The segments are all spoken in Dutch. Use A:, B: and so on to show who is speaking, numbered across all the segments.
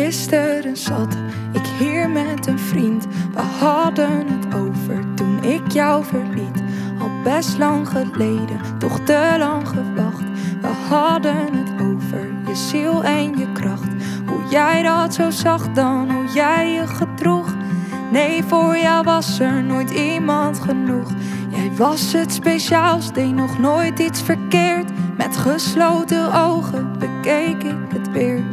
A: Gisteren zat ik hier met een vriend. We hadden het over toen ik jou verliet. Al best lang geleden, toch te lang gewacht. We hadden het over je ziel en je kracht. Hoe jij dat zo zag dan, hoe jij je gedroeg. Nee, voor jou was er nooit iemand genoeg. Jij was het speciaals, deed nog nooit iets verkeerd. Met gesloten ogen bekeek ik het weer.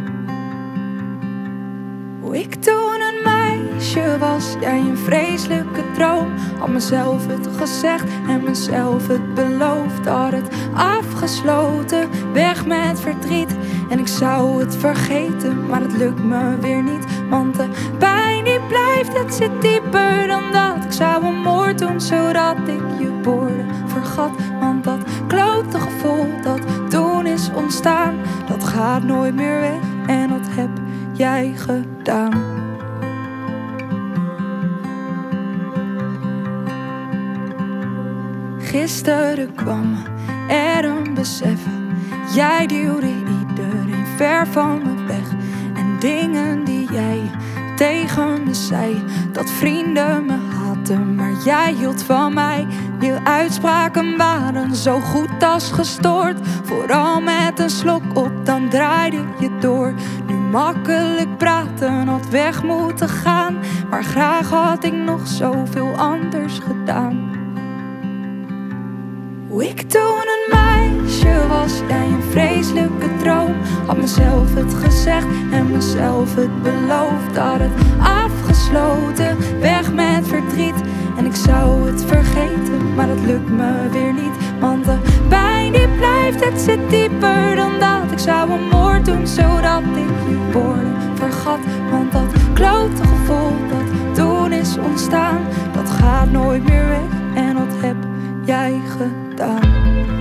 A: Hoe ik toen een meisje was, jij een vreselijke droom. Had mezelf het gezegd en mezelf het beloofd. Had het afgesloten, weg met verdriet. En ik zou het vergeten, maar het lukt me weer niet. Want de pijn die blijft, het zit dieper dan dat. Ik zou een moord doen, zodat ik je woorden vergat. Want dat klote gevoel dat toen is ontstaan, dat gaat nooit meer weg en dat heb jij gedaan. Gisteren kwam er een besef. Jij duwde iedereen ver van me weg. En dingen die jij tegen me zei, dat vrienden me haatten, maar jij hield van mij. Je uitspraken waren zo goed als gestoord. Vooral met een slok op, dan draaide je door. Nu makkelijk praten, had weg moeten gaan. Maar graag had ik nog zoveel anders gedaan. Hoe ik toen een meisje was, jij een vreselijke droom. Had mezelf het gezegd en mezelf het beloofd. Had het afgesloten, weg met verdriet. En ik zou het vergeten, maar dat lukt me weer niet. Want de pijn die blijft, het zit dieper dan dat. Ik zou een moord doen, zodat ik je woorden vergat. Want dat klote gevoel dat toen is ontstaan, dat gaat nooit meer weg en dat heb jij gedaan.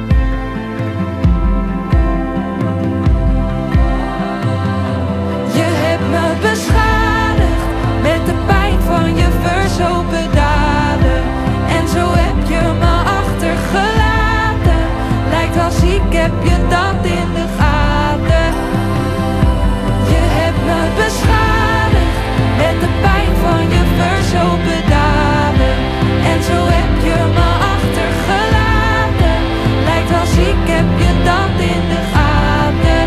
A: Je hebt me beschadigd met de pijn van je verzopen daden. En zo heb je me achtergelaten. Lijkt als ik heb je dat in de gaten. Je hebt me beschadigd met de pijn van je verzopen daden. En zo heb je me achtergelaten. Lijkt als ik heb je dat in de gaten.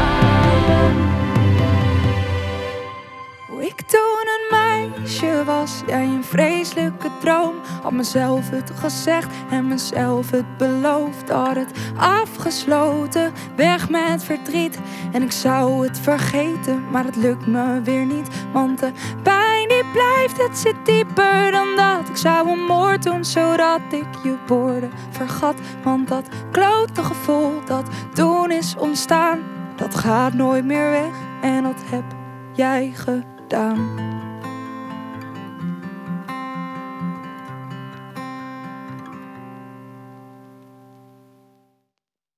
A: Hoe ik toen een meisje was, jij een vreselijke droom. Had mezelf het gezegd en mezelf het beloofd. Had het afgesloten, weg met verdriet. En ik zou het vergeten, maar het lukt me weer niet. Want de pijn die blijft, het zit dieper dan dat. Ik zou een moord doen, zodat ik je woorden vergat. Want dat klote gevoel dat toen is ontstaan, dat gaat nooit meer weg en dat heb jij gedaan.